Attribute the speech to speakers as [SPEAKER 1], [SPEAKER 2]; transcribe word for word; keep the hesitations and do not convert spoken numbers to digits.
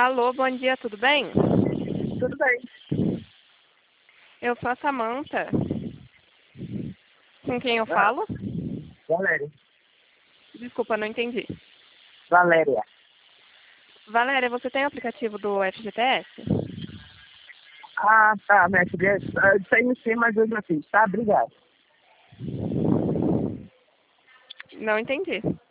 [SPEAKER 1] Alô, bom dia, tudo bem?
[SPEAKER 2] Tudo bem.
[SPEAKER 1] Eu sou a Samanta. Com quem eu
[SPEAKER 2] Ah,
[SPEAKER 1] falo?
[SPEAKER 2] Valéria.
[SPEAKER 1] Desculpa, não entendi.
[SPEAKER 2] Valéria.
[SPEAKER 1] Valéria, você tem o aplicativo do F G T S?
[SPEAKER 2] Ah, tá, minha filha. Eu tenho sim, mas eu já fiz, tá? Obrigado.
[SPEAKER 1] Não entendi.